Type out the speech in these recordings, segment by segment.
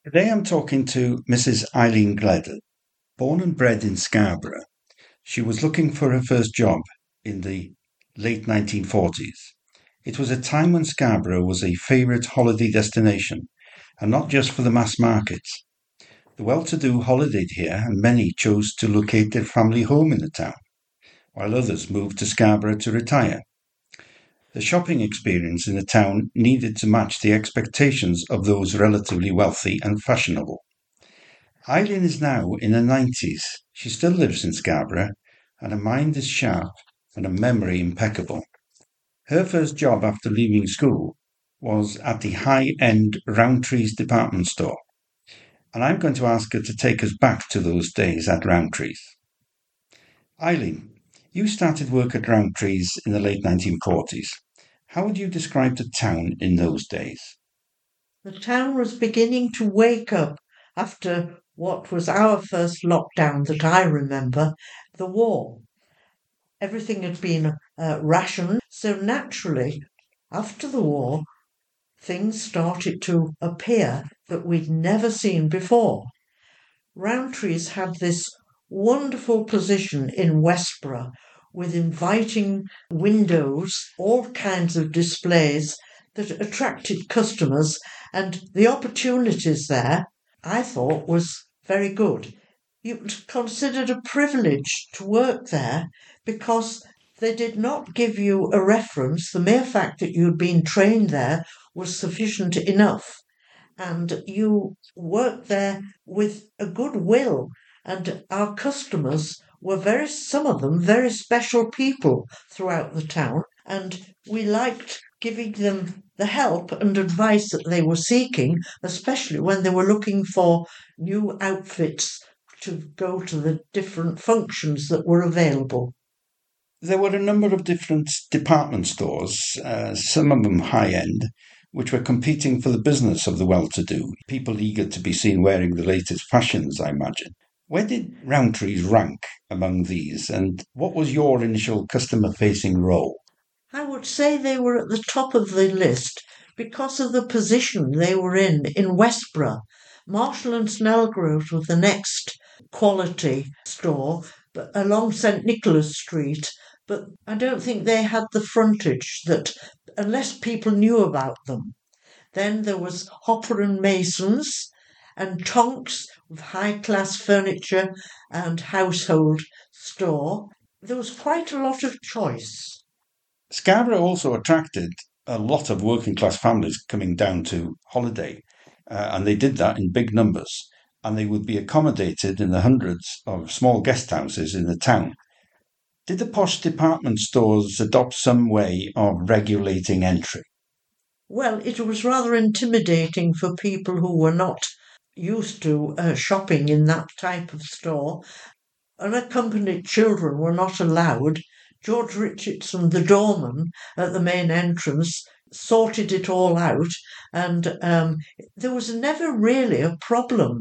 Today I'm talking to Mrs. Eileen Gledden. Born and bred in Scarborough, she was looking for her first job in the late 1940s. It was a time when Scarborough was a favourite holiday destination, and not just for the mass markets. The well-to-do holidayed here, and many chose to locate their family home in the town, while others moved to Scarborough to retire. The shopping experience in the town needed to match the expectations of those relatively wealthy and fashionable. Eileen is now in her 90s. She still lives in Scarborough, and her mind is sharp and her memory impeccable. Her first job after leaving school was at the high-end Rowntree's department store, and I'm going to ask her to take us back to those days at Rowntree's. Eileen, you started work at Rowntree's in the late 1940s. How would you describe the town in those days? The town was beginning to wake up after what was our first lockdown that I remember, the war. Everything had been rationed, so naturally, after the war, things started to appear that we'd never seen before. Rowntree's had this wonderful position in Westborough with inviting windows, all kinds of displays that attracted customers, and the opportunities there, I thought, was very good. It was considered a privilege to work there because they did not give you a reference. The mere fact that you'd been trained there was sufficient enough. And you worked there with a good will. And our customers were some of them, very special people throughout the town. And we liked giving them the help and advice that they were seeking, especially when they were looking for new outfits to go to the different functions that were available. There were a number of different department stores, some of them high end, which were competing for the business of the well-to-do, people eager to be seen wearing the latest fashions, I imagine. Where did Rowntree's rank among these, and what was your initial customer-facing role? I would say they were at the top of the list because of the position they were in Westborough. Marshall and Snellgroves was the next quality store along St Nicholas Street, but I don't think they had the frontage that, unless people knew about them. Then there was Hopper and Mason's and Tonks with high-class furniture and household store. There was quite a lot of choice. Scarborough also attracted a lot of working class families coming down to holiday, and they did that in big numbers, and they would be accommodated in the hundreds of small guest houses in the town. Did the posh department stores adopt some way of regulating entry? Well, it was rather intimidating for people who were not used to shopping in that type of store. Unaccompanied children were not allowed. George Richardson, the doorman at the main entrance, sorted it all out, and there was never really a problem.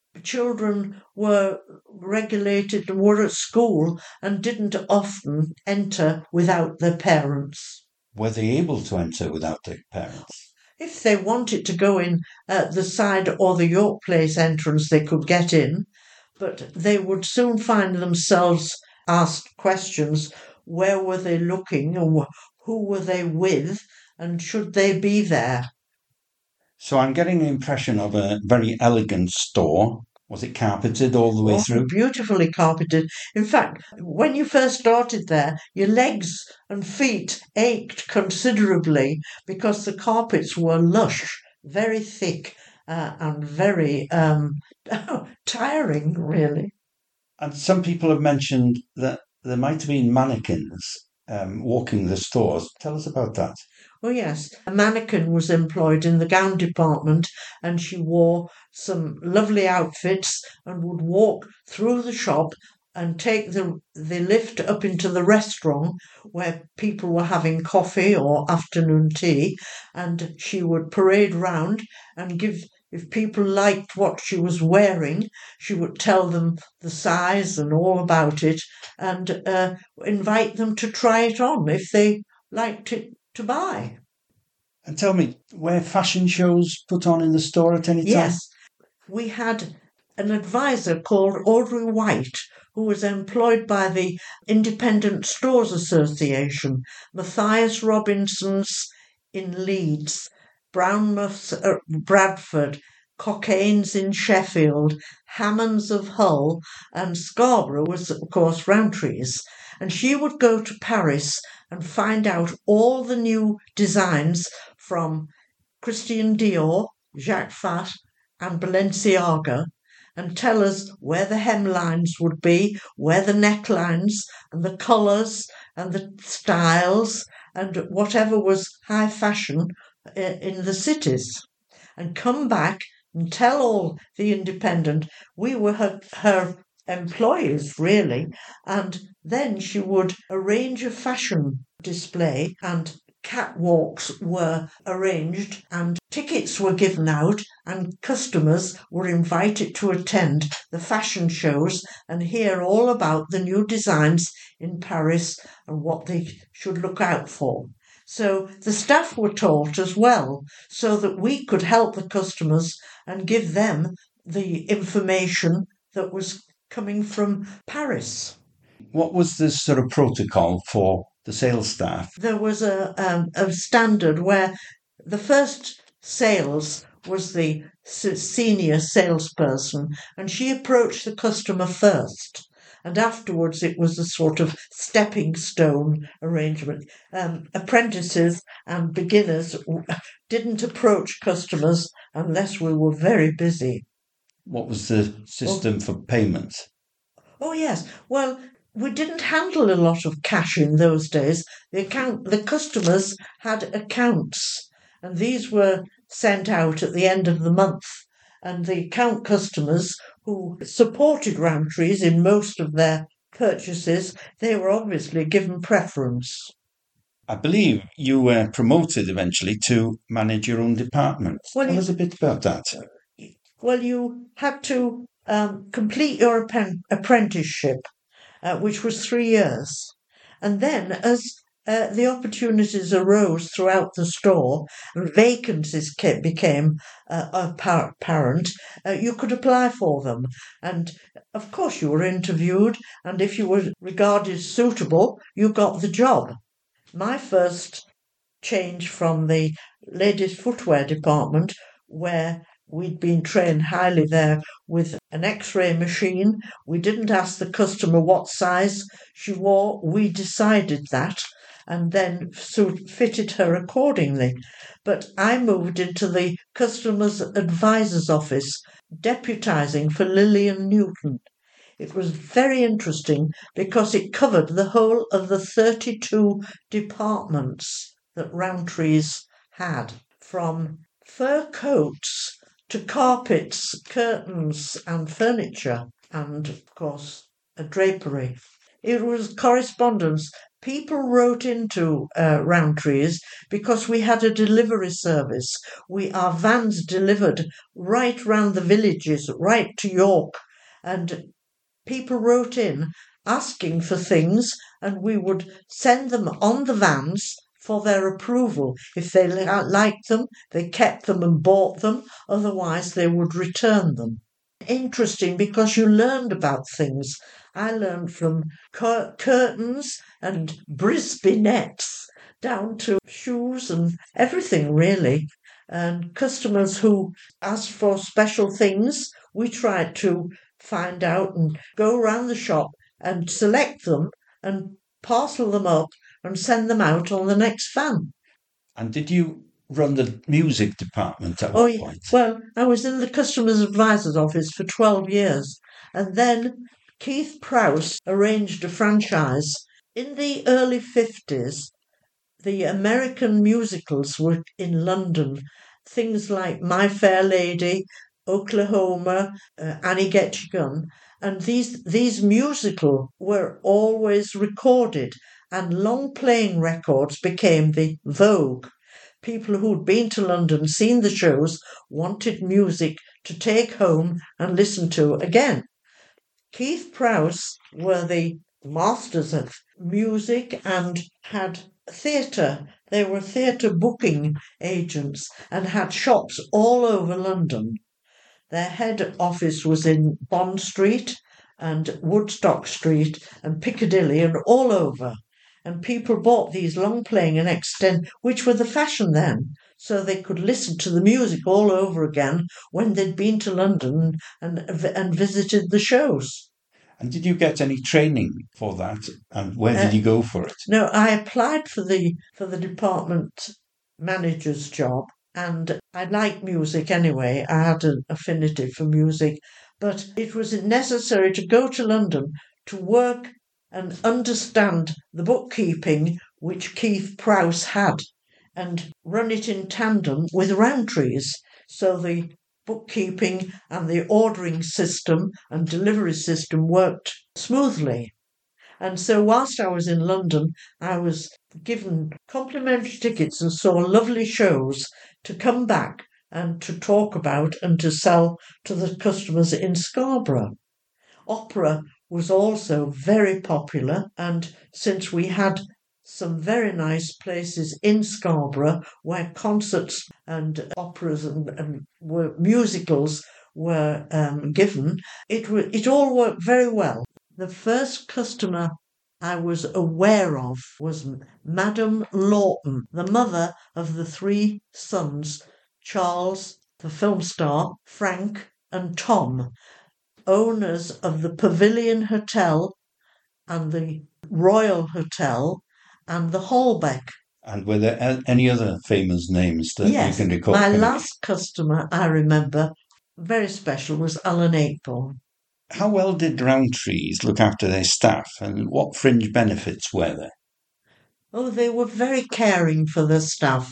Children were regulated and were at school and didn't often enter without their parents. Were they able to enter without their parents? If they wanted to go in at the side or the York Place entrance, they could get in, but they would soon find themselves asked questions. Where were they looking, and who were they with, and should they be there? So I'm getting the impression of a very elegant store. Was it carpeted all the way through? Beautifully carpeted. In fact, when you first started there, your legs and feet ached considerably because the carpets were lush, very thick, and very tiring, really. And some people have mentioned that there might have been mannequins walking the stores. Tell us about that. Oh, yes. A mannequin was employed in the gown department, and she wore some lovely outfits and would walk through the shop and take the lift up into the restaurant where people were having coffee or afternoon tea, and she would parade round and give. If people liked what she was wearing, she would tell them the size and all about it, and invite them to try it on if they liked it to buy. And tell me, were fashion shows put on in the store at any time? Yes, we had an advisor called Audrey White, who was employed by the Independent Stores Association, Matthias Robinson's in Leeds, Brownmouth's at Bradford, Cockane's in Sheffield, Hammond's of Hull, and Scarborough was, of course, Rowntree's. And she would go to Paris and find out all the new designs from Christian Dior, Jacques Fat, and Balenciaga, and tell us where the hemlines would be, where the necklines, and the colours, and the styles, and whatever was high fashion in the cities, and come back and tell all the Independent we were her employees, really, and then she would arrange a fashion display and catwalks were arranged and tickets were given out and customers were invited to attend the fashion shows and hear all about the new designs in Paris and what they should look out for. So the staff were taught as well so that we could help the customers and give them the information that was coming from Paris. What was the sort of protocol for the sales staff? There was a standard where the first sales was the senior salesperson, and she approached the customer first. And afterwards, it was a sort of stepping stone arrangement. Apprentices and beginners didn't approach customers unless we were very busy. What was the system for payment? Oh, yes. Well, we didn't handle a lot of cash in those days. The customers had accounts, and these were sent out at the end of the month. And the account customers who supported Rowntree's in most of their purchases, they were obviously given preference. I believe you were promoted eventually to manage your own department. Tell us a bit about that. Well, you had to complete your apprenticeship, which was 3 years. And then as the opportunities arose throughout the store and vacancies became apparent, you could apply for them. And of course you were interviewed, and if you were regarded suitable, you got the job. My first change from the ladies' footwear department, where we'd been trained highly there with an X-ray machine. We didn't ask the customer what size she wore. We decided that and then fitted her accordingly. But I moved into the customer's advisor's office, deputising for Lillian Newton. It was very interesting because it covered the whole of the 32 departments that Rowntree's had, from fur coats to carpets, curtains and furniture, and, of course, a drapery. It was correspondence. People wrote into Rowntree's because we had a delivery service. Our vans delivered right round the villages, right to York, and people wrote in asking for things, and we would send them on the vans for their approval. If they liked them, they kept them and bought them. Otherwise, they would return them. Interesting because you learned about things. I learned from curtains and Brisbane nets down to shoes and everything, really. And customers who asked for special things, we tried to find out and go around the shop and select them and parcel them up and send them out on the next van. And did you run the music department at one point? Well, I was in the customer's advisor's office for 12 years, and then Keith Prowse arranged a franchise. In the early 50s, the American musicals were in London, things like My Fair Lady, Oklahoma, Annie Get Your Gun, and these musical were always recorded, and long playing records became the vogue. People who'd been to London, seen the shows, wanted music to take home and listen to again. Keith Prowse were the masters of music and had theatre. They were theatre booking agents and had shops all over London. Their head office was in Bond Street and Woodstock Street and Piccadilly and all over. And people bought these long playing and extend, which were the fashion then, so they could listen to the music all over again when they'd been to London and visited the shows. And did you get any training for that? And where did you go for it? No, I applied for the department manager's job, and I liked music anyway. I had an affinity for music, but it was necessary to go to London to work and understand the bookkeeping which Keith Prowse had and run it in tandem with Rowntree's. So the bookkeeping and the ordering system and delivery system worked smoothly. And so whilst I was in London, I was given complimentary tickets and saw lovely shows to come back and to talk about and to sell to the customers in Scarborough. Opera was also very popular, and since we had some very nice places in Scarborough where concerts and operas and musicals were given, it all worked very well. The first customer I was aware of was Madame Lawton, the mother of the three sons, Charles, the film star, Frank and Tom, owners of the Pavilion Hotel and the Royal Hotel and the Holbeck. And were there any other famous names that you can recall? My last customer I remember, very special, was Alan Ayckbourn. How well did Rowntree's look after their staff, and what fringe benefits were there? Oh, they were very caring for the staff.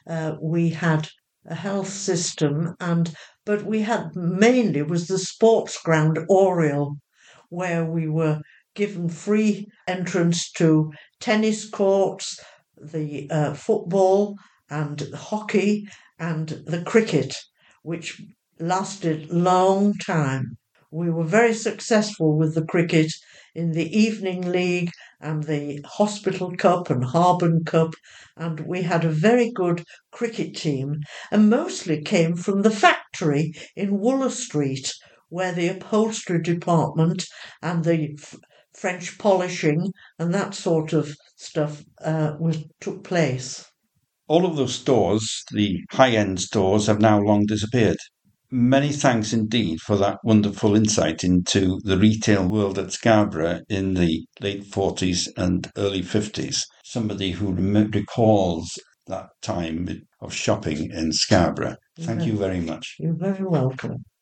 We had a health system, but we had mainly was the sports ground Oriel, where we were given free entrance to tennis courts, the football and hockey and the cricket, which lasted long time. We were very successful with the cricket in the Evening League and the Hospital Cup and Harborne Cup, and we had a very good cricket team, and mostly came from the factory in Wooler Street, where the upholstery department and the French polishing and that sort of stuff took place. All of those stores, the high-end stores, have now long disappeared. Many thanks indeed for that wonderful insight into the retail world at Scarborough in the late 40s and early 50s. Somebody who recalls that time of shopping in Scarborough. Thank you very much. You're very welcome.